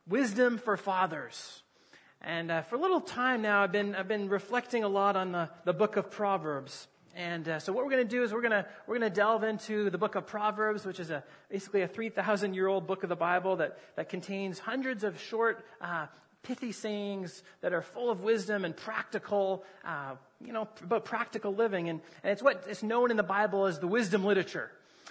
Wisdom for fathers. And for a little time now, I've been reflecting a lot on the book of Proverbs. And so what we're going to do is we're going to delve into the book of Proverbs, which is basically a 3,000-year-old book of the Bible that contains hundreds of short, pithy sayings that are full of wisdom and practical, about practical living. And it's what is known in the Bible as the wisdom literature.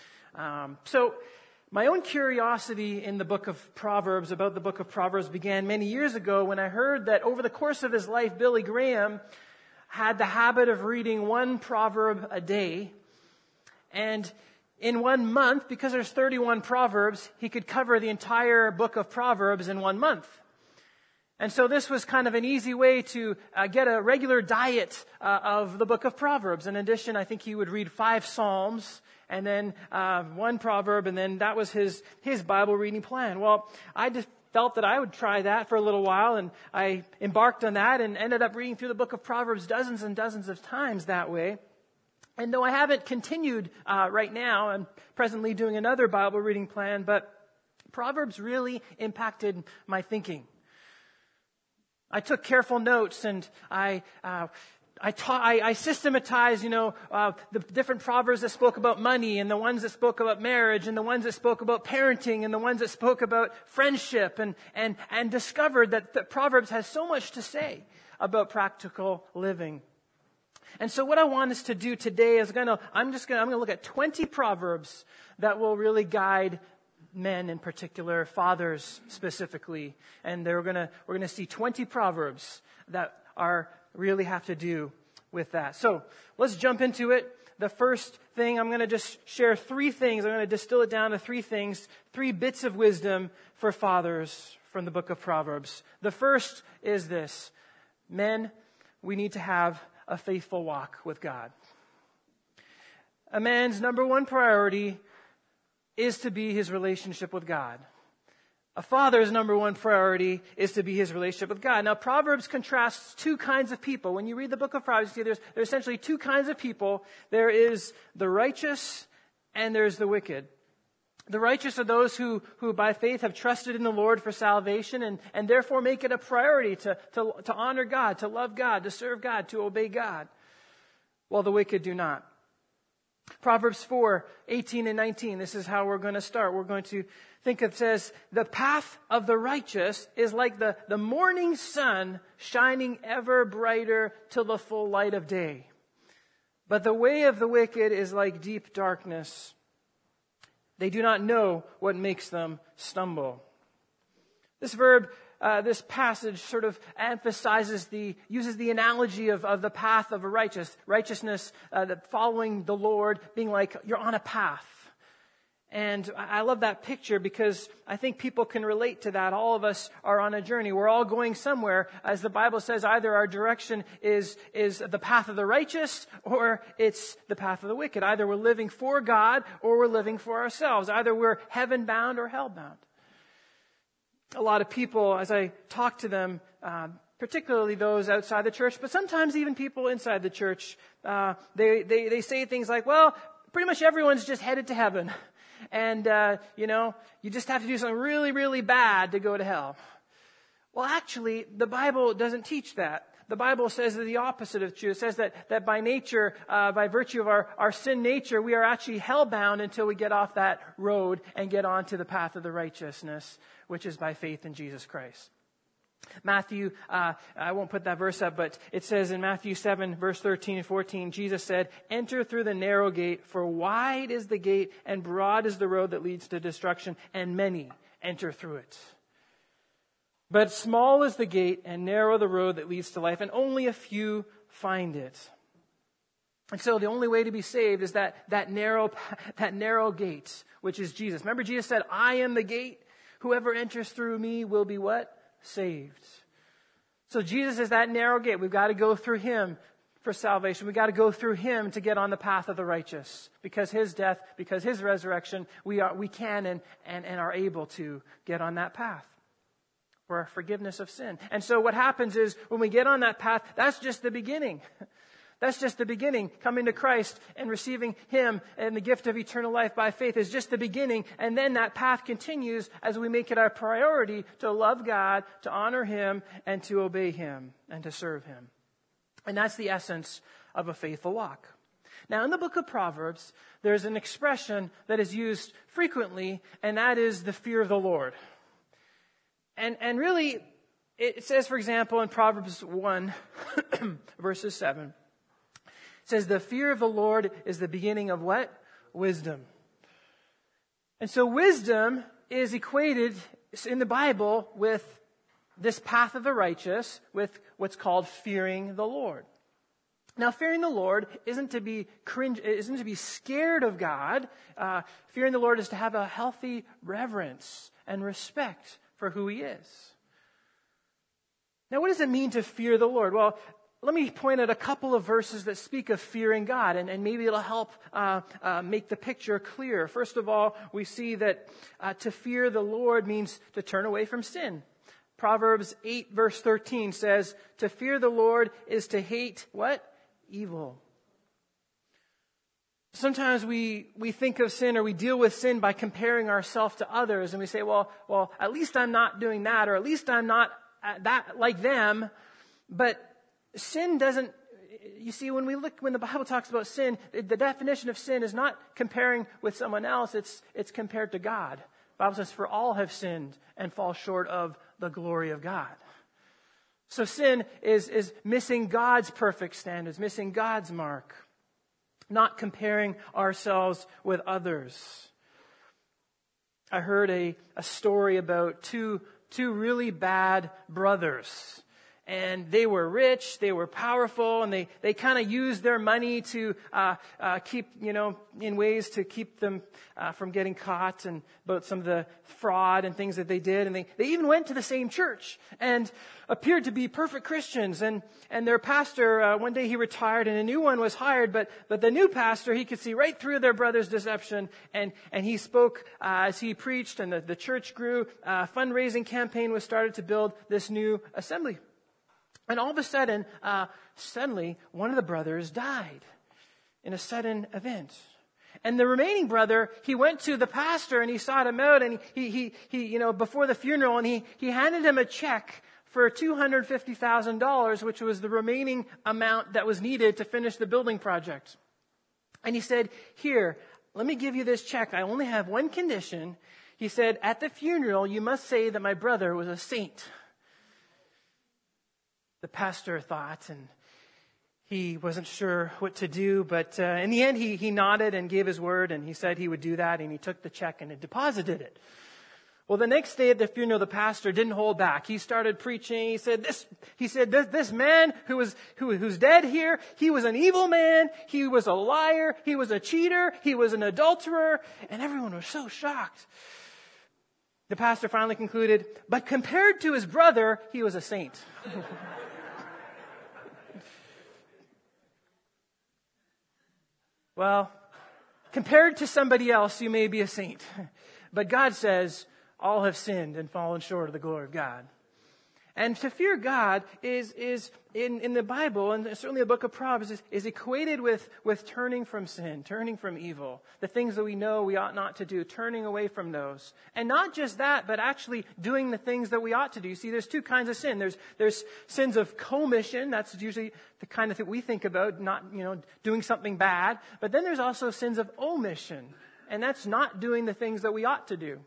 So my own curiosity in the book of Proverbs, about the book of Proverbs, began many years ago when I heard that over the course of his life, Billy Graham had the habit of reading one proverb a day. And in 1 month, because there's 31 proverbs, he could cover the entire book of Proverbs in 1 month. And so this was kind of an easy way to get a regular diet of the book of Proverbs. In addition, I think he would read 5 Psalms and then 1 proverb, and then that was his Bible reading plan. Well, I just felt that I would try that for a little while, and I embarked on that and ended up reading through the book of Proverbs dozens and dozens of times that way. And though I haven't continued right now, I'm presently doing another Bible reading plan, but Proverbs really impacted my thinking. I took careful notes, and I systematized, the different proverbs that spoke about money, and the ones that spoke about marriage, and the ones that spoke about parenting, and the ones that spoke about friendship, and discovered that the Proverbs has so much to say about practical living. And so what I want us to do today is I'm going to look at 20 proverbs that will really guide men in particular, fathers specifically, and we're going to see 20 proverbs that really have to do with that. So let's jump into it. The first thing, I'm going to just share 3 things. I'm going to distill it down to 3 things, 3 bits of wisdom for fathers from the book of Proverbs. The first is this: men, we need to have a faithful walk with God. A man's number 1 priority is to be his relationship with God. A father's number 1 priority is to be his relationship with God. Now, Proverbs contrasts 2 kinds of people. When you read the book of Proverbs, you see there's essentially 2 kinds of people. There is the righteous and there's the wicked. The righteous are those who by faith have trusted in the Lord for salvation and therefore make it a priority to honor God, to love God, to serve God, to obey God, while the wicked do not. Proverbs 4:18 and 19. This is how we're going to start. We're going to think it says, the path of the righteous is like the morning sun shining ever brighter till the full light of day. But the way of the wicked is like deep darkness. They do not know what makes them stumble. This passage sort of uses the analogy of the path of a righteousness, following the Lord, being like you're on a path. And I love that picture because I think people can relate to that. All of us are on a journey. We're all going somewhere. As the Bible says, either our direction is the path of the righteous or it's the path of the wicked. Either we're living for God or we're living for ourselves. Either we're heaven bound or hell bound. A lot of people, as I talk to them, particularly those outside the church, but sometimes even people inside the church, they say things like, well, pretty much everyone's just headed to heaven. And, you just have to do something really, really bad to go to hell. Well, actually, the Bible doesn't teach that. The Bible says the opposite of true. It says that by nature, by virtue of our sin nature, we are actually hell-bound until we get off that road and get onto the path of the righteousness, which is by faith in Jesus Christ. Matthew, I won't put that verse up, but it says in Matthew 7, verse 13 and 14, Jesus said, enter through the narrow gate, for wide is the gate and broad is the road that leads to destruction, and many enter through it. But small is the gate and narrow the road that leads to life, and only a few find it. And so the only way to be saved is that narrow gate, which is Jesus. Remember, Jesus said, I am the gate. Whoever enters through me will be what? Saved. So Jesus is that narrow gate. We've got to go through Him for salvation. We've got to go through Him to get on the path of the righteous. Because His death, because His resurrection, we can and are able to get on that path for our forgiveness of sin. And so what happens is when we get on that path, that's just the beginning. That's just the beginning. Coming to Christ and receiving Him and the gift of eternal life by faith is just the beginning. And then that path continues as we make it our priority to love God, to honor Him, and to obey Him, and to serve Him. And that's the essence of a faithful walk. Now, in the book of Proverbs, there's an expression that is used frequently, and that is the fear of the Lord. And really, it says, for example, in Proverbs 1, verses 7, it says, the fear of the Lord is the beginning of what? Wisdom. And so wisdom is equated in the Bible with this path of the righteous, with what's called fearing the Lord. Now, fearing the Lord isn't to be scared of God. Fearing the Lord is to have a healthy reverence and respect for who He is. Now, what does it mean to fear the Lord? Well, let me point out a couple of verses that speak of fearing God, and maybe it'll help make the picture clear. First of all, we see that to fear the Lord means to turn away from sin. Proverbs 8, verse 13 says, to fear the Lord is to hate what? Evil. Sometimes we think of sin, or we deal with sin by comparing ourselves to others, and we say, well, at least I'm not doing that, or at least I'm not that like them. But sin doesn't, you see, when the Bible talks about sin, the definition of sin is not comparing with someone else, it's compared to God. The Bible says, for all have sinned and fall short of the glory of God. So sin is missing God's perfect standards, missing God's mark, not comparing ourselves with others. I heard a story about two really bad brothers. And they were rich, they were powerful, and they kind of used their money to keep, in ways to keep them from getting caught, and about some of the fraud and things that they did. And they even went to the same church and appeared to be perfect Christians. And their pastor, one day he retired and a new one was hired, but the new pastor, he could see right through their brother's deception, and he spoke as he preached, and the church grew. A fundraising campaign was started to build this new assembly. And all of a sudden, suddenly, one of the brothers died in a sudden event. And the remaining brother, he went to the pastor and he sought him out, and he before the funeral, and he handed him a check for $250,000, which was the remaining amount that was needed to finish the building project. And he said, here, let me give you this check. I only have one condition. He said, at the funeral, you must say that my brother was a saint. The pastor thought, and he wasn't sure what to do, but in the end he nodded and gave his word, and he said he would do that, and he took the check and deposited it. Well, the next day at the funeral, the pastor didn't hold back. He started preaching. He said, this man who's dead here, he was an evil man, he was a liar, he was a cheater, he was an adulterer, and everyone was so shocked. The pastor finally concluded, but compared to his brother, he was a saint. Well, compared to somebody else, you may be a saint. But God says, all have sinned and fallen short of the glory of God. And to fear God is in the Bible, and certainly the book of Proverbs, is equated with turning from sin, turning from evil. The things that we know we ought not to do, turning away from those. And not just that, but actually doing the things that we ought to do. You see, there's two kinds of sin. There's sins of commission. That's usually the kind of thing we think about, not, doing something bad. But then there's also sins of omission. And that's not doing the things that we ought to do.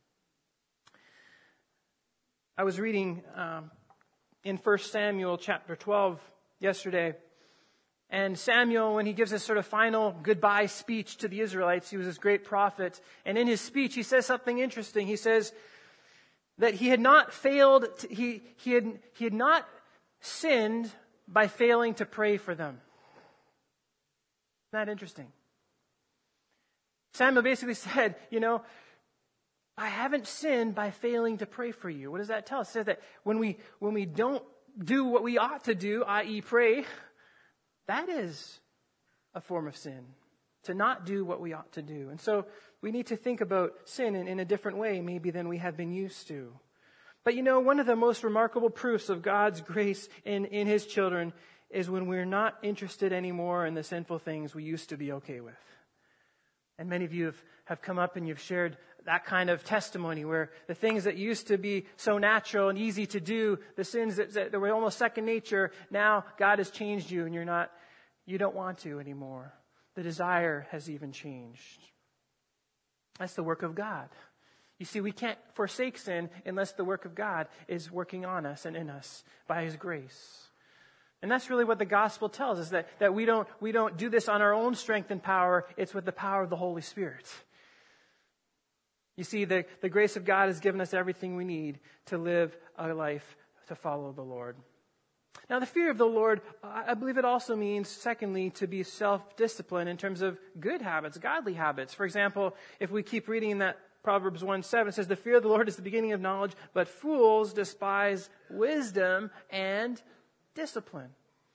I was reading in 1 Samuel chapter 12 yesterday. And Samuel, when he gives his sort of final goodbye speech to the Israelites, he was this great prophet. And in his speech, he says something interesting. He says that he had not failed, he had not sinned by failing to pray for them. Isn't that interesting? Samuel basically said, I haven't sinned by failing to pray for you. What does that tell us? It says that when we don't do what we ought to do, i.e. pray, that is a form of sin. To not do what we ought to do. And so we need to think about sin in a different way maybe than we have been used to. But one of the most remarkable proofs of God's grace in His children is when we're not interested anymore in the sinful things we used to be okay with. And many of you have come up and you've shared that kind of testimony where the things that used to be so natural and easy to do, the sins that were almost second nature, now God has changed you and you don't want to anymore. The desire has even changed. That's the work of God. You see, we can't forsake sin unless the work of God is working on us and in us by His grace. And that's really what the gospel tells us, that we don't do this on our own strength and power. It's with the power of the Holy Spirit. You see, the grace of God has given us everything we need to live a life to follow the Lord. Now, the fear of the Lord, I believe it also means, secondly, to be self-disciplined in terms of good habits, godly habits. For example, if we keep reading in that Proverbs 1:7, it says, the fear of the Lord is the beginning of knowledge, but fools despise wisdom and discipline.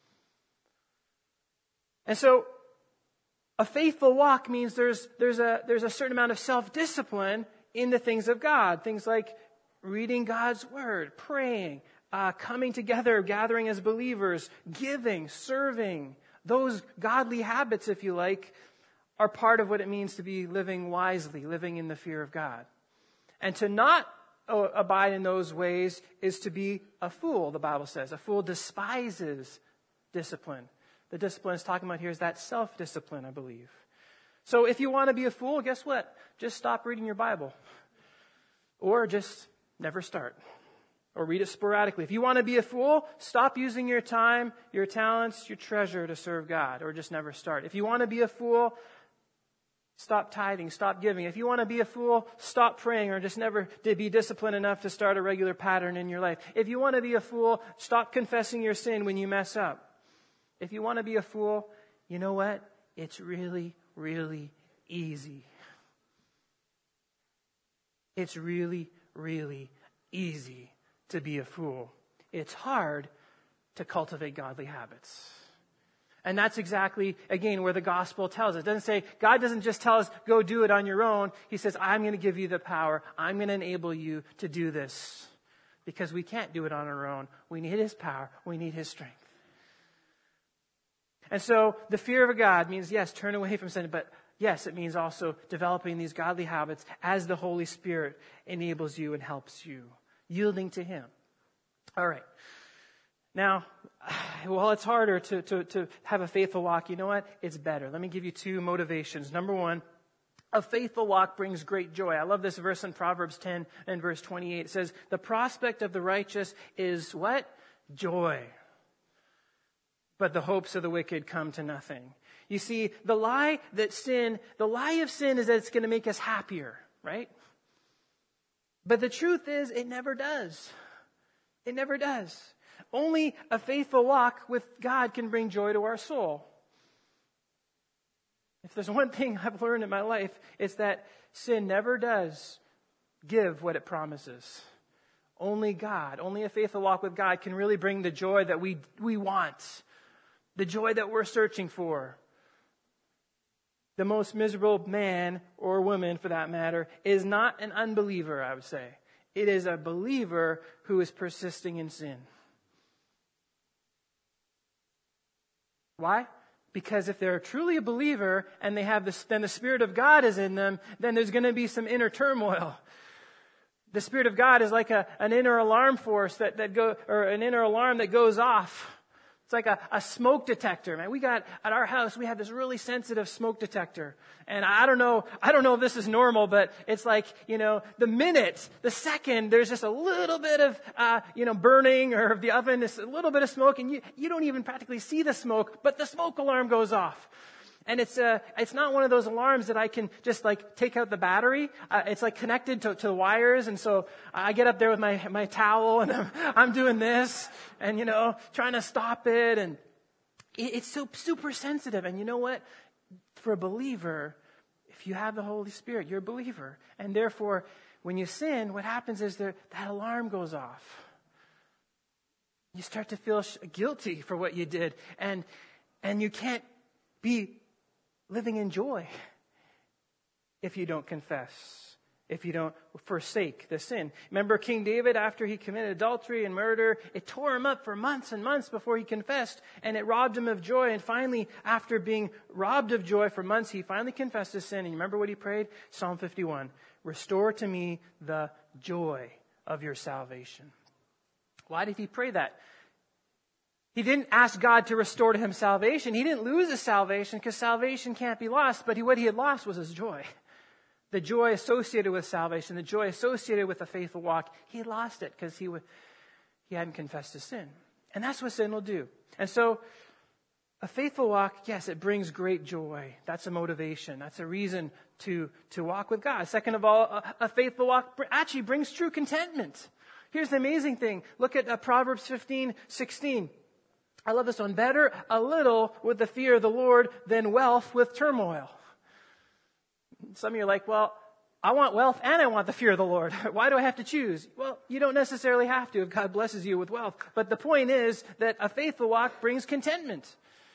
And so, a faithful walk means there's a certain amount of self-discipline in the things of God. Things like reading God's Word, praying, coming together, gathering as believers, giving, serving. Those godly habits, if you like, are part of what it means to be living wisely, living in the fear of God. And to not abide in those ways is to be a fool, the Bible says. A fool despises discipline. The discipline it's talking about here is that self-discipline, I believe. So if you want to be a fool, guess what? Just stop reading your Bible. Or just never start. Or read it sporadically. If you want to be a fool, stop using your time, your talents, your treasure to serve God. Or just never start. If you want to be a fool, stop tithing, stop giving. If you want to be a fool, stop praying or just never be disciplined enough to start a regular pattern in your life. If you want to be a fool, stop confessing your sin when you mess up. If you want to be a fool, you know what? It's really, really easy. It's really, really easy to be a fool. It's hard to cultivate godly habits. And that's exactly, again, where the gospel tells us. It doesn't say, God doesn't just tell us, go do it on your own. He says, I'm going to give you the power. I'm going to enable you to do this. Because we can't do it on our own. We need His power. We need His strength. And so the fear of God means, yes, turn away from sin, but yes, it means also developing these godly habits as the Holy Spirit enables you and helps you, yielding to Him. All right. Now, while it's harder to have a faithful walk, you know what? It's better. Let me give you two motivations. Number one, a faithful walk brings great joy. I love this verse in Proverbs 10 and verse 28. It says, the prospect of the righteous is what? Joy. But the hopes of the wicked come to nothing. You see, the lie of sin is that it's going to make us happier, right? But the truth is, it never does. It never does. Only a faithful walk with God can bring joy to our soul. If there's one thing I've learned in my life, it's that sin never does give what it promises. Only God, only a faithful walk with God can really bring the joy that we want. The joy that we're searching for. The most miserable man or woman, for that matter, is not an unbeliever, I would say. It is a believer who is persisting in sin. Why? Because if they're truly a believer and they have this, then the Spirit of God is in them, then there's going to be some inner turmoil. The Spirit of God is like an inner alarm force an inner alarm that goes off. It's like a smoke detector, man. At our house, we have this really sensitive smoke detector. And I don't know if this is normal, but it's like, the second there's just a little bit of, burning or the oven is a little bit of smoke and you don't even practically see the smoke, but the smoke alarm goes off. And it's not one of those alarms that I can just like take out the battery. It's like connected to wires. And so I get up there with my towel and I'm doing this and, trying to stop it. And it's so super sensitive. And you know what? For a believer, if you have the Holy Spirit, you're a believer. And therefore, when you sin, what happens is that alarm goes off. You start to feel guilty for what you did. And you can't be living in joy if you don't confess if you don't forsake the sin. Remember King David, after he committed adultery and murder, it tore him up for months and months before he confessed, and it robbed him of joy. And finally, after being robbed of joy for months, he finally confessed his sin. And you remember what he prayed? Psalm 51, restore to me the joy of your salvation. Why did he pray that? He didn't ask God to restore to him salvation. He didn't lose his salvation because salvation can't be lost, but what he had lost was his joy. The joy associated with salvation, the joy associated with a faithful walk, he lost it because he hadn't confessed his sin. And that's what sin will do. And so a faithful walk, yes, it brings great joy. That's a motivation. That's a reason to walk with God. Second of all, a faithful walk actually brings true contentment. Here's the amazing thing. Look at Proverbs 15:16. I love this one. Better a little with the fear of the Lord than wealth with turmoil. Some of you are like, well, I want wealth and I want the fear of the Lord. Why do I have to choose? Well, you don't necessarily have to if God blesses you with wealth. But the point is that a faithful walk brings contentment.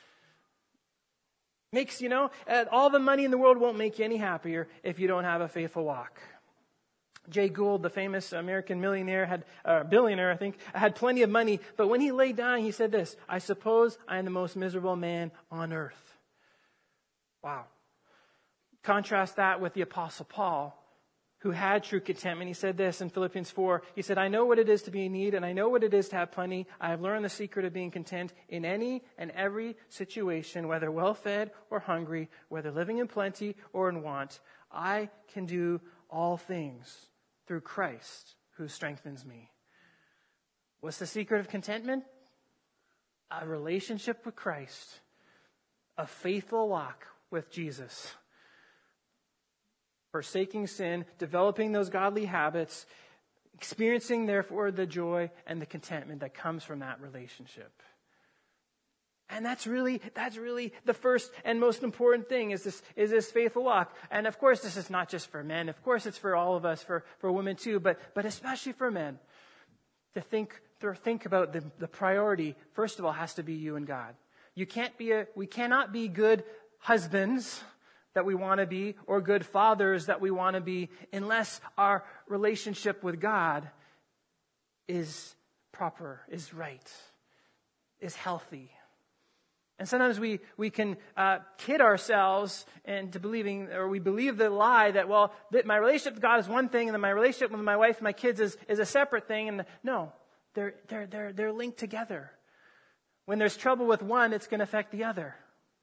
Makes, all the money in the world won't make you any happier if you don't have a faithful walk. Jay Gould, the famous American billionaire, had plenty of money. But when he laid down, he said this, I suppose I am the most miserable man on earth. Wow. Contrast that with the Apostle Paul, who had true contentment. He said this in Philippians 4. He said, I know what it is to be in need, and I know what it is to have plenty. I have learned the secret of being content in any and every situation, whether well-fed or hungry, whether living in plenty or in want. I can do all things through Christ who strengthens me. What's the secret of contentment? A relationship with Christ. A faithful walk with Jesus. Forsaking sin, developing those godly habits, experiencing, therefore, the joy and the contentment that comes from that relationship. And that's really the first and most important thing is this faithful walk. And of course, this is not just for men. Of course, it's for all of us, for women too, but especially for men. To think about the priority, first of all, has to be you and God. We cannot be good husbands that we want to be, or good fathers that we want to be, unless our relationship with God is proper, is right, is healthy. And sometimes we can kid ourselves into believing, or we believe the lie that, that my relationship with God is one thing, and then my relationship with my wife and my kids is a separate thing. And no, they're linked together. When there's trouble with one, it's going to affect the other.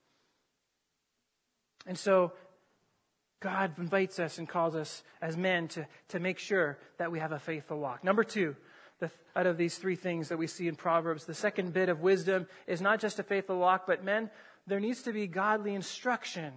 And so God invites us and calls us as men to make sure that we have a faithful walk. Number two, out of these three things that we see in Proverbs, the second bit of wisdom is not just a faithful walk, but men, there needs to be godly instruction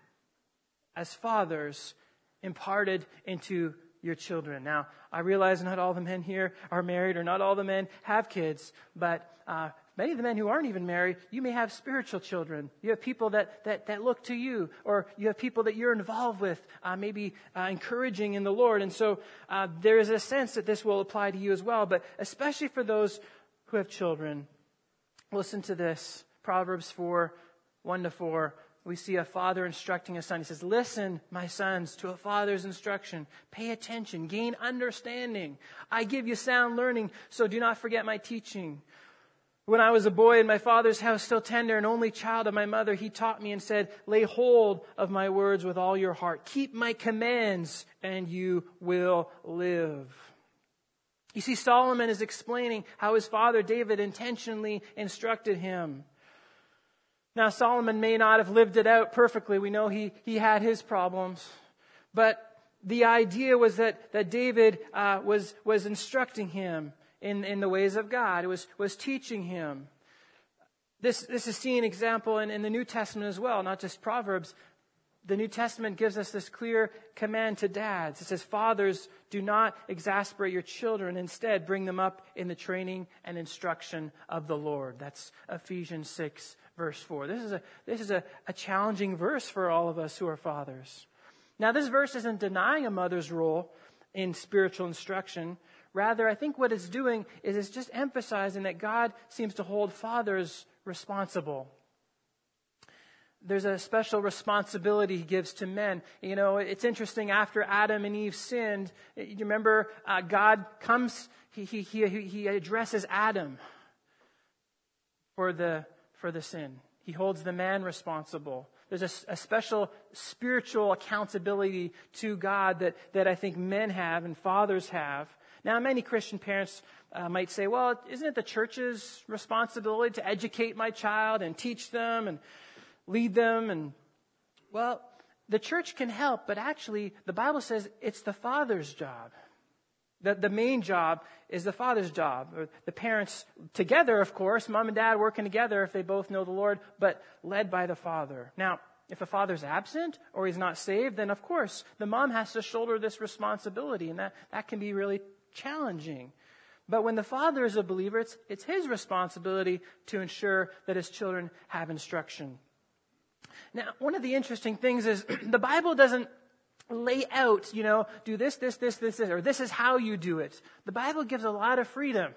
as fathers imparted into your children. Now, I realize not all the men here are married, or not all the men have kids, but many of the men who aren't even married, you may have spiritual children. You have people that look to you, or you have people that you're involved with, maybe encouraging in the Lord. And so there is a sense that this will apply to you as well. But especially for those who have children, listen to this. Proverbs 4, 1-4. We see a father instructing a son. He says, listen, my sons, to a father's instruction. Pay attention. Gain understanding. I give you sound learning, so do not forget my teaching. When I was a boy in my father's house, still tender and only child of my mother, he taught me and said, lay hold of my words with all your heart. Keep my commands, and you will live. You see, Solomon is explaining how his father David intentionally instructed him. Now, Solomon may not have lived it out perfectly. We know he had his problems. But the idea was that David was instructing him in the ways of God. It was teaching him. This is seen example in the New Testament as well, not just Proverbs. The New Testament gives us this clear command to dads. It says, fathers, do not exasperate your children. Instead, bring them up in the training and instruction of the Lord. That's Ephesians 6, verse 4. This is a challenging verse for all of us who are fathers. Now, this verse isn't denying a mother's role in spiritual instruction. Rather, I think what it's doing is it's just emphasizing that God seems to hold fathers responsible. there's a special responsibility he gives to men. You know, it's interesting, after Adam and Eve sinned, you remember God comes, he addresses Adam for the sin. He holds the man responsible. There's a special spiritual accountability to God that I think men have and fathers have. Now, many Christian parents might say, well, isn't it the church's responsibility to educate my child and teach them and lead them? And, well, the church can help, but actually the Bible says it's the father's job. The main job is the father's job, or the parents together, of course, mom and dad working together if they both know the Lord, but led by the father. Now, if the father's absent or he's not saved, then of course the mom has to shoulder this responsibility, and that can be really challenging. But when the father is a believer, it's his responsibility to ensure that his children have instruction. Now, one of the interesting things is the Bible doesn't lay out, do this, or this is how you do it. The Bible gives a lot of freedom.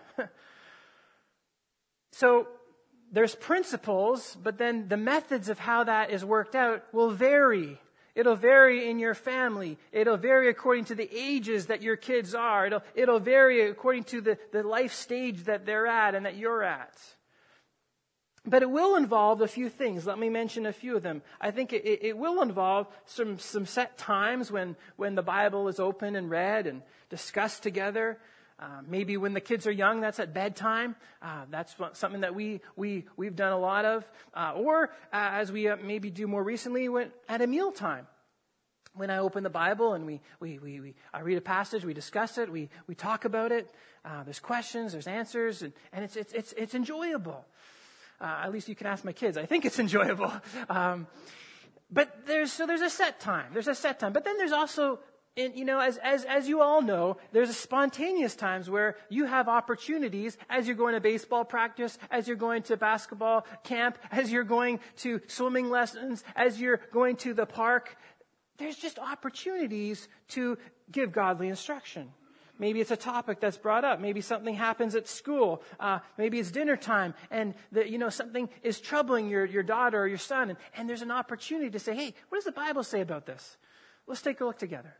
So there's principles, but then the methods of how that is worked out will vary. It'll vary in your family. It'll vary according to the ages that your kids are. It'll vary according to the life stage that they're at and that you're at. But it will involve a few things. Let me mention a few of them. I think it will involve some set times when the Bible is open and read and discussed together. Maybe when the kids are young, that's at bedtime. That's something that we've done a lot of. Or as we maybe do more recently, at a mealtime. When I open the Bible and I read a passage, we discuss it, we talk about it. There's questions, there's answers, and it's enjoyable. At least you can ask my kids. I think it's enjoyable. But there's a set time. There's a set time. But then there's also, as you all know, there's a spontaneous times where you have opportunities as you're going to baseball practice, as you're going to basketball camp, as you're going to swimming lessons, as you're going to the park. There's just opportunities to give godly instruction. Maybe it's a topic that's brought up. Maybe something happens at school. Maybe it's dinner time and something is troubling your daughter or your son. And there's an opportunity to say, hey, what does the Bible say about this? Let's take a look together.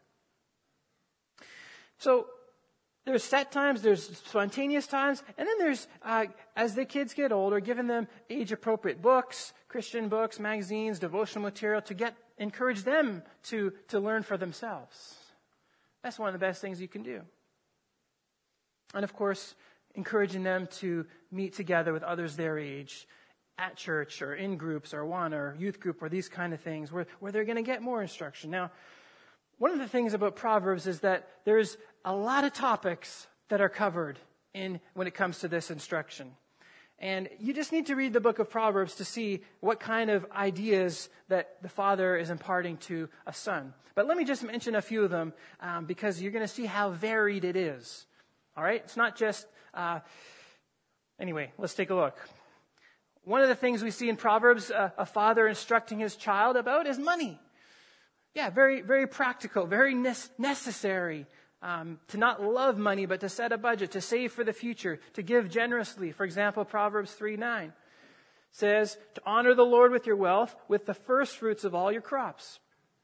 So there's set times, there's spontaneous times, and then there's, as the kids get older, giving them age-appropriate books, Christian books, magazines, devotional material to encourage them to learn for themselves. That's one of the best things you can do. And of course, encouraging them to meet together with others their age at church or in groups or Awana or youth group or these kind of things where they're going to get more instruction. Now, one of the things about Proverbs is that there's a lot of topics that are covered when it comes to this instruction. And you just need to read the book of Proverbs to see what kind of ideas that the father is imparting to a son. But let me just mention a few of them because you're going to see how varied it is. All right? It's not just... Anyway, let's take a look. One of the things we see in Proverbs a father instructing his child about is money. Yeah, very, very practical, very necessary. To not love money, but to set a budget, to save for the future, to give generously. For example, Proverbs 3:9 says, to honor the Lord with your wealth, with the first fruits of all your crops.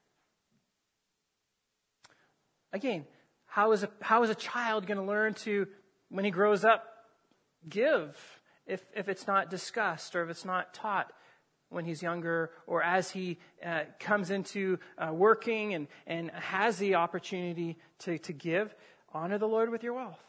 Again, how is a child going to learn to, when he grows up, give if it's not discussed or if it's not taught when he's younger or as he comes into working and has the opportunity to give? Honor the Lord with your wealth.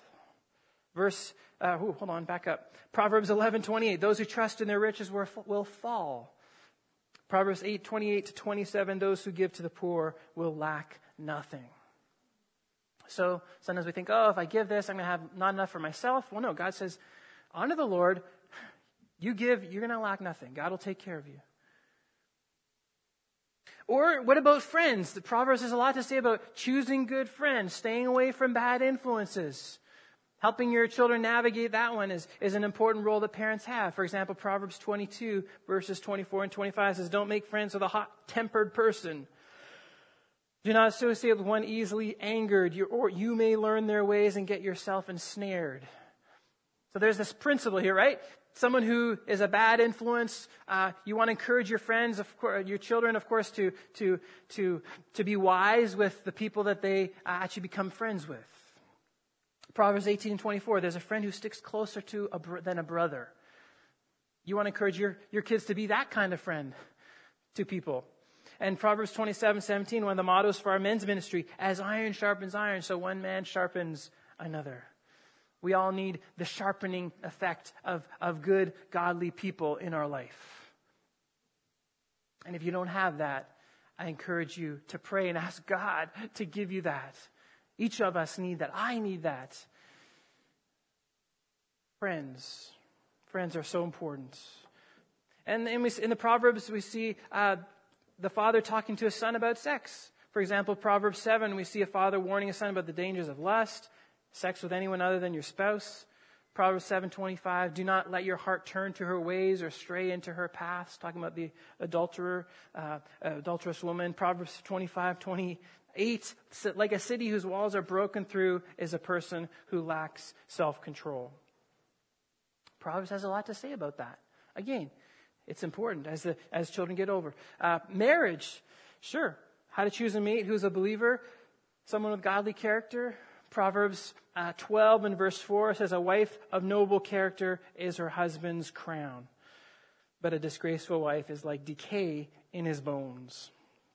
Back up. Proverbs 11:28, those who trust in their riches will fall. Proverbs 8:28-27, those who give to the poor will lack nothing. So sometimes we think, if I give this, I'm going to have not enough for myself. Well, no, God says, honor the Lord. You give, you're going to lack nothing. God will take care of you. Or what about friends? The Proverbs has a lot to say about choosing good friends, staying away from bad influences. Helping your children navigate that one is an important role that parents have. For example, Proverbs 22, verses 24 and 25 says, don't make friends with a hot-tempered person. Do not associate with one easily angered, or you may learn their ways and get yourself ensnared. So there's this principle here, right? Someone who is a bad influence, you want to encourage your friends, of course, your children, of course, to be wise with the people that they actually become friends with. Proverbs 18:24, there's a friend who sticks closer than a brother. You want to encourage your kids to be that kind of friend to people. And Proverbs 27:17, one of the mottos for our men's ministry, as iron sharpens iron, so one man sharpens another. We all need the sharpening effect of good, godly people in our life. And if you don't have that, I encourage you to pray and ask God to give you that. Each of us need that. I need that. Friends are so important. And in the Proverbs, we see the father talking to his son about sex. For example, Proverbs 7, we see a father warning his son about the dangers of lust, sex with anyone other than your spouse. Proverbs 7:25, do not let your heart turn to her ways or stray into her paths. Talking about the adulterous woman. Proverbs 25:28, like a city whose walls are broken through is a person who lacks self-control. Proverbs has a lot to say about that. Again, it's important as children get older. Marriage, sure. How to choose a mate who's a believer, someone with godly character. Proverbs 12 and verse 4 says, a wife of noble character is her husband's crown, but a disgraceful wife is like decay in his bones.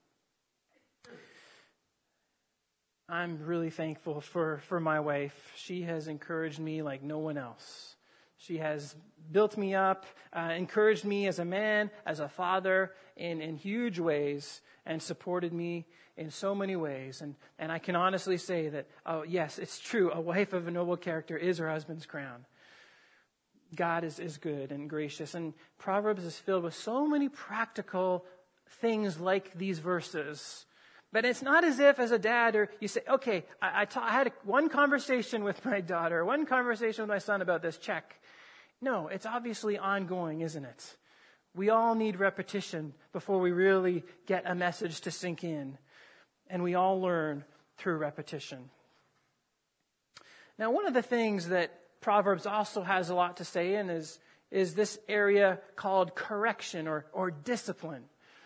I'm really thankful for my wife. She has encouraged me like no one else. She has built me up, encouraged me as a man, as a father in huge ways, and supported me in so many ways. And I can honestly say that, oh yes, it's true. A wife of a noble character is her husband's crown. God is good and gracious. And Proverbs is filled with so many practical things like these verses. But it's not as if as a dad or you say, okay, I had one conversation with my daughter, one conversation with my son about this, check. No, it's obviously ongoing, isn't it? We all need repetition before we really get a message to sink in. And we all learn through repetition. Now, one of the things that Proverbs also has a lot to say in is this area called correction or discipline.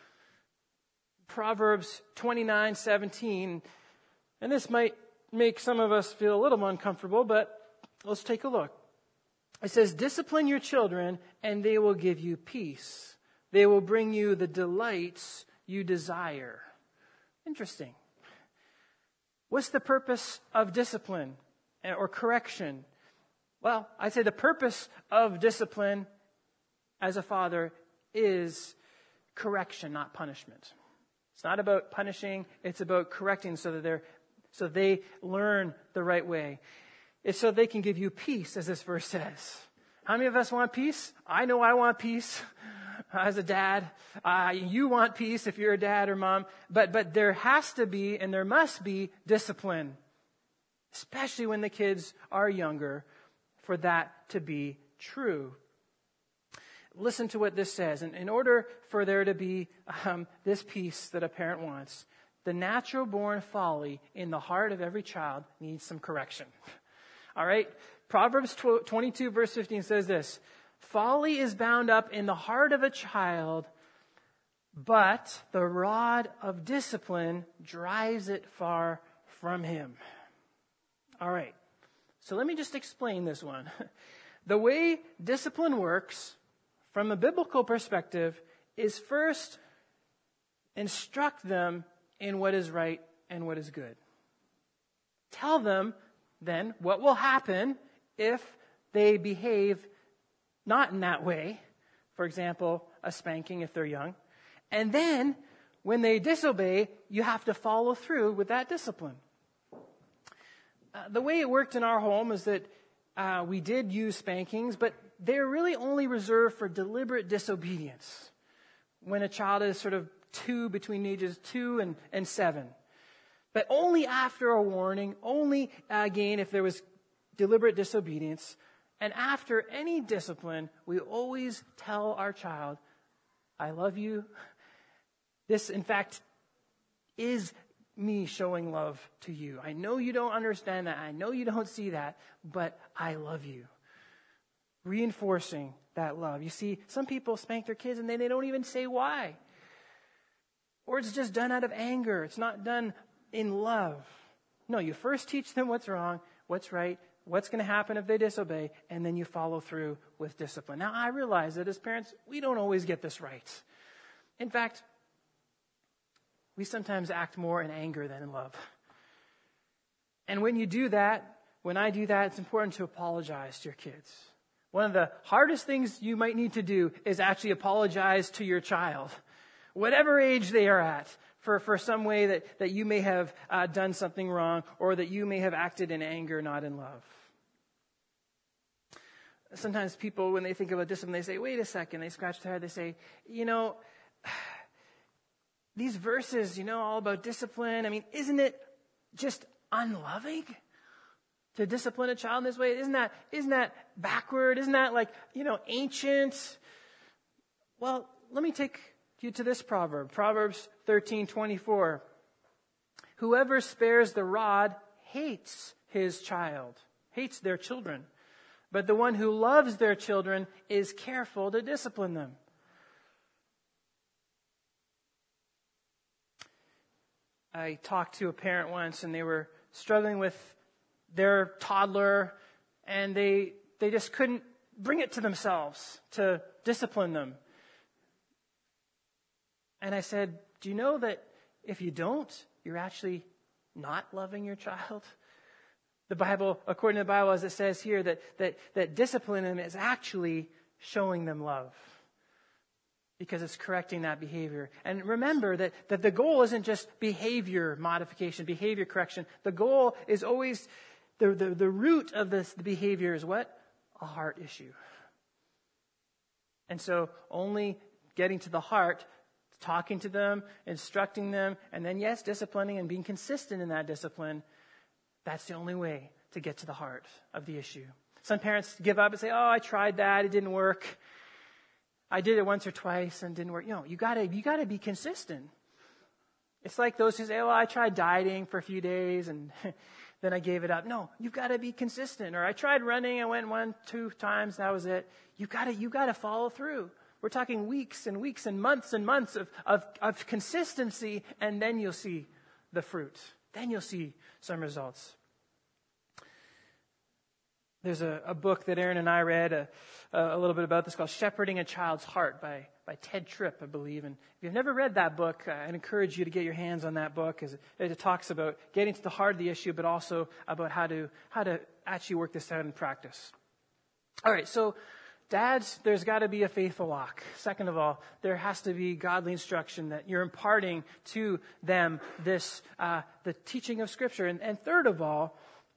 Proverbs 29:17, and this might make some of us feel a little uncomfortable, but let's take a look. It says, discipline your children, and they will give you peace. They will bring you the delights you desire. Interesting. What's the purpose of discipline or correction? Well, I'd say the purpose of discipline as a father is correction, not punishment. It's not about punishing, it's about correcting so they learn the right way. It's so they can give you peace, as this verse says. How many of us want peace? I know I want peace as a dad. You want peace if you're a dad or mom. But there has to be and there must be discipline, especially when the kids are younger, for that to be true. Listen to what this says. In order for there to be this peace that a parent wants, the natural-born folly in the heart of every child needs some correction. All right? Proverbs 22 verse 15 says this, folly is bound up in the heart of a child, but the rod of discipline drives it far from him. All right. So let me just explain this one. The way discipline works from a biblical perspective is first instruct them in what is right and what is good. Tell them then what will happen if they behave not in that way. For example, a spanking if they're young. And then when they disobey, you have to follow through with that discipline. The way it worked in our home is that we did use spankings, but they're really only reserved for deliberate disobedience when a child is sort of between ages 2 and 7. But only after a warning, only again if there was deliberate disobedience. And after any discipline, we always tell our child, I love you. This, in fact, is me showing love to you. I know you don't understand that. I know you don't see that, but I love you. reinforcing that love. You see, some people spank their kids and they don't even say why. Or it's just done out of anger. It's not done in love. No, you first teach them what's wrong, what's right, what's going to happen if they disobey, and then you follow through with discipline. Now, I realize that as parents, we don't always get this right. In fact, we sometimes act more in anger than in love. And when you do that, when I do that, it's important to apologize to your kids. One of the hardest things you might need to do is actually apologize to your child, whatever age they are at, for some way that you may have done something wrong or that you may have acted in anger, not in love. Sometimes people, when they think about discipline, they say, wait a second. They scratch their head. They say, these verses, all about discipline, isn't it just unloving to discipline a child in this way? Isn't that backward? Isn't that ancient? Well, let me take you to this proverb. Proverbs 13:24. Whoever spares the rod hates his child, hates their children. But the one who loves their children is careful to discipline them. I talked to a parent once, and they were struggling with their toddler, and they just couldn't bring it to themselves to discipline them. And I said, do you know that if you don't, you're actually not loving your child? The Bible, according to the Bible, as it says here, that disciplining them is actually showing them love, because it's correcting that behavior. And remember that the goal isn't just behavior modification, behavior correction. The goal is always, the root of the behavior is what? A heart issue. And so only getting to the heart, talking to them, instructing them, and then, yes, disciplining and being consistent in that discipline, that's the only way to get to the heart of the issue. Some parents give up and say, I tried that, it didn't work. I did it once or twice and it didn't work. You gotta be consistent. It's like those who say, I tried dieting for a few days and then I gave it up. No, you've got to be consistent. Or I tried running, I went 1-2 times, that was it. You gotta follow through. We're talking weeks and weeks and months of consistency, and then you'll see the fruit. Then you'll see some results. There's a book that Aaron and I read a little bit about this called Shepherding a Child's Heart by Ted Tripp, I believe. And if you've never read that book, I'd encourage you to get your hands on that book, as it talks about getting to the heart of the issue, but also about how to actually work this out in practice. All right, so dads, there's got to be a faithful walk. Second of all, there has to be godly instruction that you're imparting to them this the teaching of Scripture. And third of all,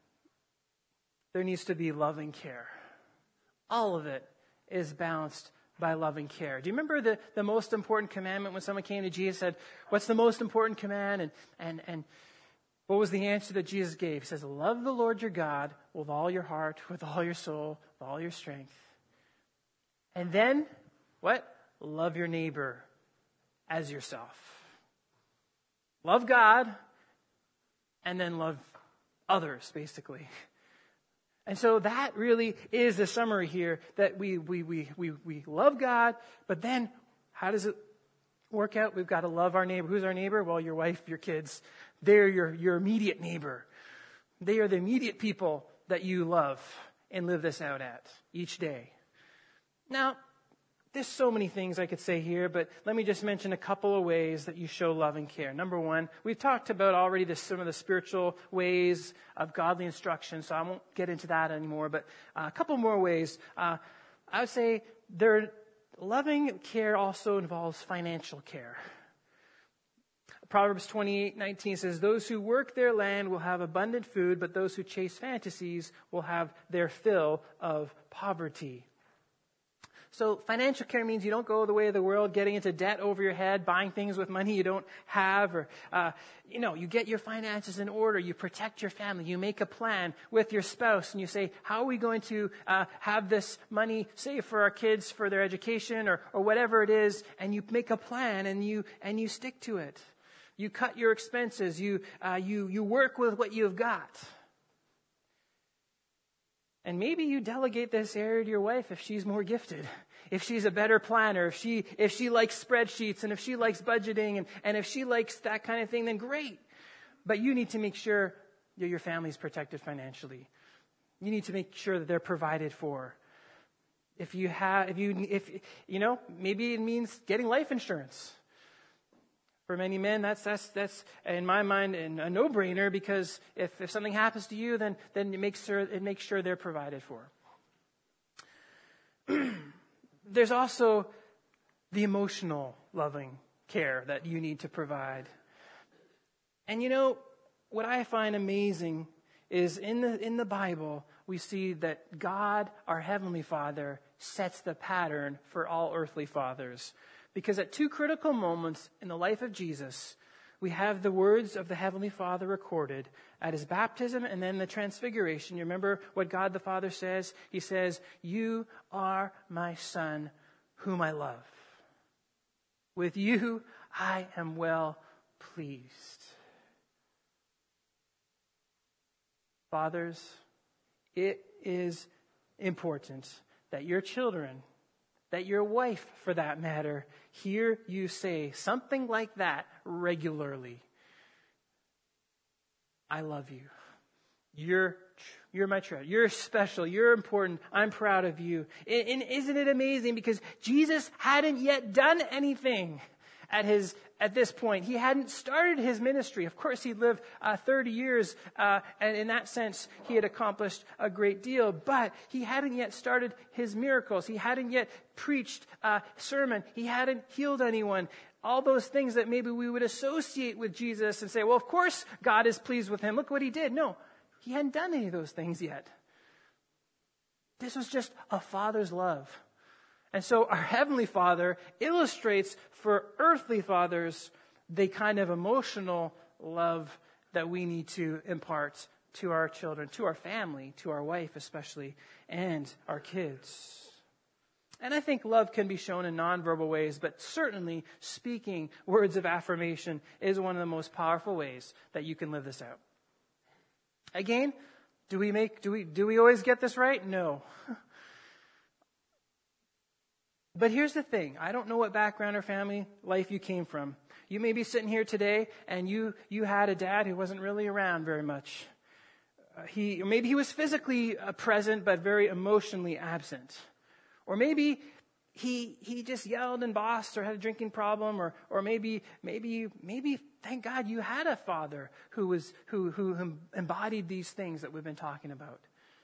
there needs to be loving care. All of it is balanced by loving care. Do you remember the most important commandment when someone came to Jesus and said, what's the most important command? And what was the answer that Jesus gave? He says, love the Lord your God with all your heart, with all your soul, with all your strength. And then, what? Love your neighbor as yourself. Love God, and then love others, basically. And so that really is the summary here, that we love God, but then how does it work out? We've got to love our neighbor. Who's our neighbor? Well, your wife, your kids. They're your immediate neighbor. They are the immediate people that you love and live this out at each day. Now, there's so many things I could say here, but let me just mention a couple of ways that you show love and care. Number one, we've talked about already some of the spiritual ways of godly instruction, so I won't get into that anymore, but a couple more ways. I would say their loving care also involves financial care. Proverbs 28:19 says, those who work their land will have abundant food, but those who chase fantasies will have their fill of poverty. So financial care means you don't go the way of the world, getting into debt over your head, buying things with money you don't have, or, you get your finances in order, you protect your family, you make a plan with your spouse, and you say, how are we going to have this money saved for our kids, for their education, or whatever it is, and you make a plan, and you stick to it. You cut your expenses, you work with what you've got. And maybe you delegate this area to your wife if she's more gifted, if she's a better planner, if she likes spreadsheets, and if she likes budgeting, and if she likes that kind of thing, then great. But you need to make sure that your family's protected financially. You need to make sure that they're provided for. If maybe it means getting life insurance. For many men, that's in my mind a no-brainer, because if something happens to you, then it makes sure they're provided for. There's also the emotional loving care that you need to provide. And what I find amazing is in the Bible, we see that God, our Heavenly Father, sets the pattern for all earthly fathers. Because at two critical moments in the life of Jesus, we have the words of the Heavenly Father recorded at his baptism and then the transfiguration. You remember what God the Father says? He says, "You are my Son, whom I love. With you I am well pleased." Fathers, it is important that your children, that your wife, for that matter, hear you say something like that regularly. I love you. You're my treasure. You're special. You're important. I'm proud of you. And isn't it amazing? Because Jesus hadn't yet done anything at this point. He hadn't started his ministry. Of course, he'd lived 30 years, and in that sense, he had accomplished a great deal. But he hadn't yet started his miracles. He hadn't yet preached a sermon. He hadn't healed anyone. All those things that maybe we would associate with Jesus and say, well, of course God is pleased with him. Look what he did. No, he hadn't done any of those things yet. This was just a father's love. And so our Heavenly Father illustrates for earthly fathers the kind of emotional love that we need to impart to our children, to our family, to our wife especially, and our kids. And I think love can be shown in nonverbal ways, but certainly speaking words of affirmation is one of the most powerful ways that you can live this out. Again, do we always get this right? No. But here's the thing. I don't know what background or family life you came from. You may be sitting here today and you had a dad who wasn't really around very much. Maybe he was physically present but very emotionally absent. Or maybe he just yelled and bossed or had a drinking problem, or maybe thank God you had a father who embodied these things that we've been talking about.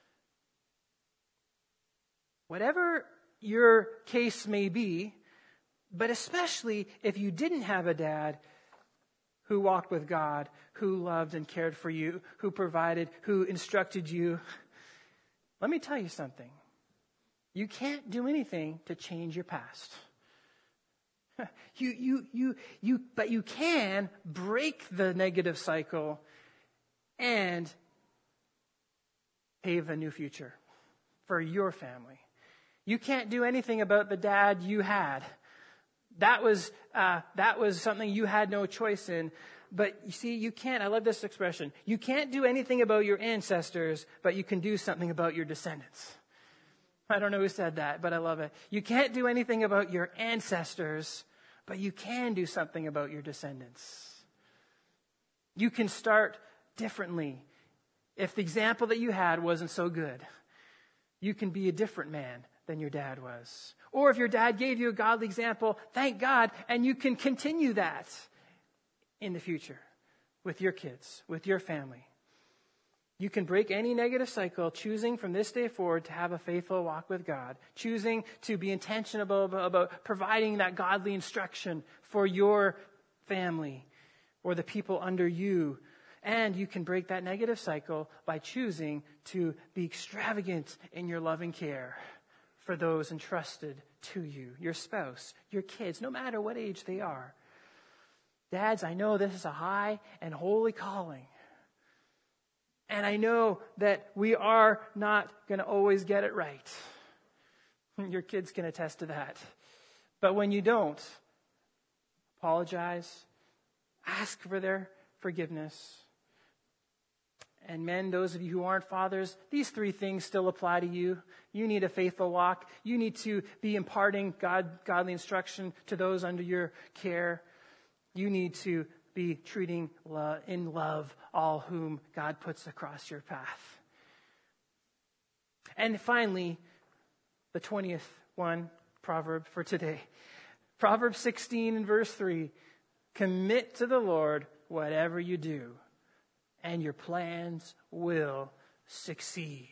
Whatever your case may be, but especially if you didn't have a dad who walked with God, who loved and cared for you, who provided, who instructed you, let me tell you something. You can't do anything to change your past. But you can break the negative cycle and pave a new future for your family. You can't do anything about the dad you had. That was something you had no choice in. But you see, you can't, I love this expression, you can't do anything about your ancestors, but you can do something about your descendants. I don't know who said that, but I love it. You can't do anything about your ancestors, but you can do something about your descendants. You can start differently. If the example that you had wasn't so good, you can be a different man than your dad was. Or if your dad gave you a godly example, thank God, and you can continue that in the future with your kids, with your family. You can break any negative cycle, choosing from this day forward to have a faithful walk with God, choosing to be intentional about providing that godly instruction for your family or the people under you. And you can break that negative cycle by choosing to be extravagant in your loving care for those entrusted to you, your spouse, your kids, no matter what age they are. Dads, I know this is a high and holy calling. And I know that we are not going to always get it right. Your kids can attest to that. But when you don't, apologize, ask for their forgiveness, And men, those of you who aren't fathers, these 3 things still apply to you. You need a faithful walk. You need to be imparting godly instruction to those under your care. You need to be treating in love all whom God puts across your path. And finally, the 20th proverb for today. Proverbs 16 and verse 3. Commit to the Lord whatever you do, and your plans will succeed.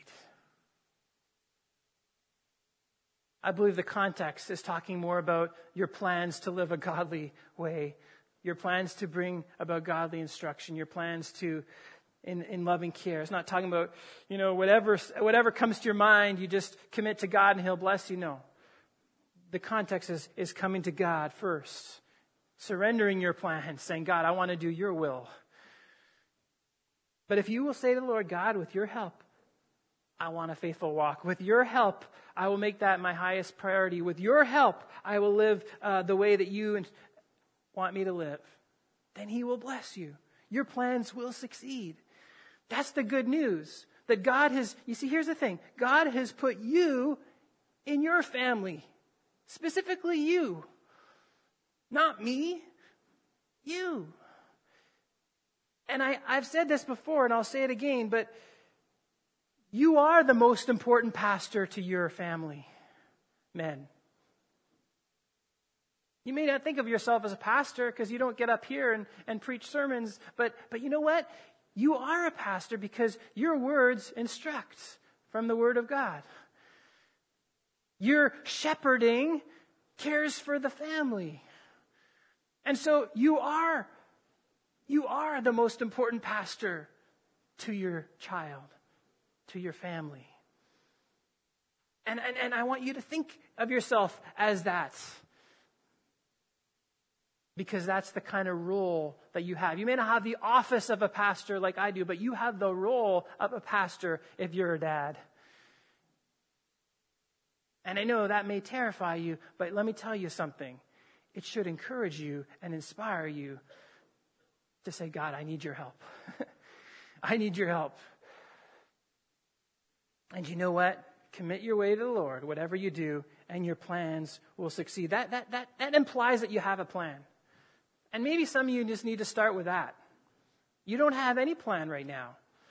I believe the context is talking more about your plans to live a godly way, your plans to bring about godly instruction, your plans to in loving care. It's not talking about, whatever comes to your mind, you just commit to God and He'll bless you. No. The context is coming to God first. Surrendering your plans, saying, God, I want to do your will. But if you will say to the Lord, God, with your help, I want a faithful walk. With your help, I will make that my highest priority. With your help, I will live the way that you want me to live. Then He will bless you. Your plans will succeed. That's the good news. That God has, here's the thing. God has put you in your family. Specifically you. Not me. You. And I've said this before and I'll say it again, but you are the most important pastor to your family, men. You may not think of yourself as a pastor because you don't get up here and preach sermons, but you know what? You are a pastor because your words instruct from the Word of God. Your shepherding cares for the family. And so you are the most important pastor to your child, to your family. And I want you to think of yourself as that. Because that's the kind of role that you have. You may not have the office of a pastor like I do, but you have the role of a pastor if you're a dad. And I know that may terrify you, but let me tell you something. It should encourage you and inspire you to say, God, I need your help. I need your help. And you know what? Commit your way to the Lord, whatever you do, and your plans will succeed. That implies that you have a plan. And maybe some of you just need to start with that. You don't have any plan right now.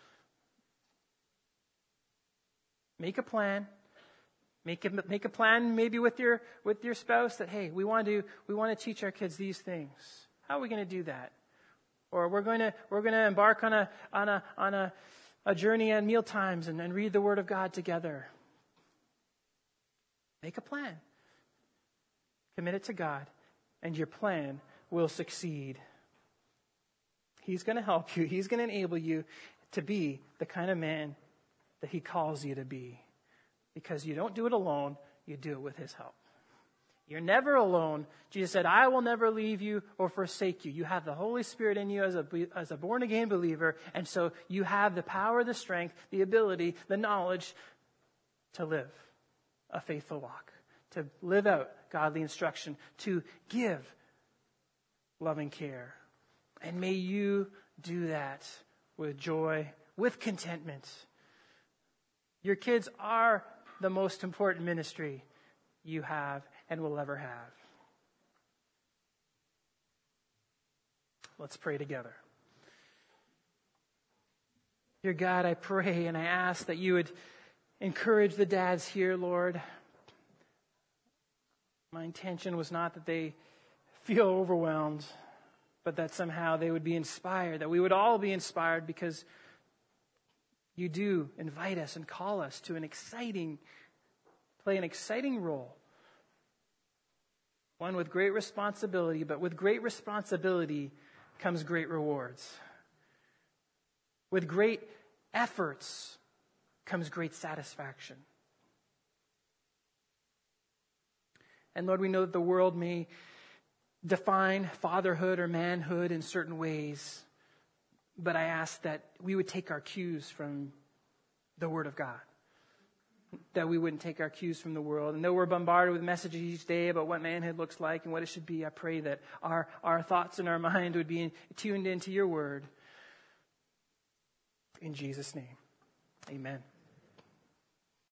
Make a plan. Make a plan maybe with your spouse that, hey, we want to teach our kids these things. How are we going to do that? Or we're going to embark on a journey at meal times and read the Word of God together. Make a plan. Commit it to God, and your plan will succeed. He's going to help you. He's going to enable you to be the kind of man that He calls you to be. Because you don't do it alone, you do it with His help. You're never alone. Jesus said, I will never leave you or forsake you. You have the Holy Spirit in you as a born-again believer, and so you have the power, the strength, the ability, the knowledge to live a faithful walk, to live out godly instruction, to give loving care. And may you do that with joy, with contentment. Your kids are the most important ministry you have and will ever have. Let's pray together. Dear God, I pray and I ask that you would encourage the dads here, Lord. My intention was not that they feel overwhelmed, but that somehow they would be inspired, that we would all be inspired because you do invite us and call us to play an exciting role. One with great responsibility, but with great responsibility comes great rewards. With great efforts comes great satisfaction. And Lord, we know that the world may define fatherhood or manhood in certain ways, but I ask that we would take our cues from the Word of God. That we wouldn't take our cues from the world. And though we're bombarded with messages each day about what manhood looks like and what it should be, I pray that our thoughts and our mind would be tuned into your Word. In Jesus' name, amen.